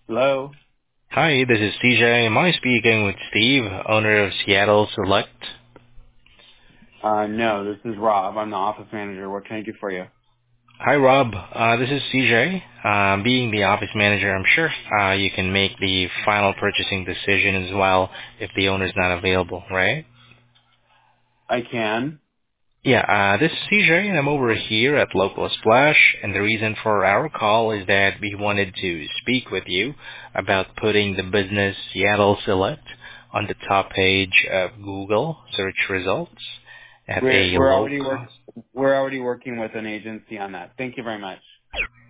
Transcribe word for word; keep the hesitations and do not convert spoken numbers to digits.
Hello? Hi, this is C J. Am I speaking with Steve, owner of Seattle Select? Uh, no, this is Rob. I'm the office manager. What can I do for you? Hi, Rob. Uh, this is C J. Uh, being the office manager, I'm sure uh, you can make the final purchasing decision as well if the owner's not available, right? I can. Yeah, uh, this is C J, and I'm over here at Local Splash, and the reason for our call is that we wanted to speak with you about putting the business Seattle Select on the top page of Google search results at We're, a we're low already work, cost. we're already working with an agency on that. Thank you very much.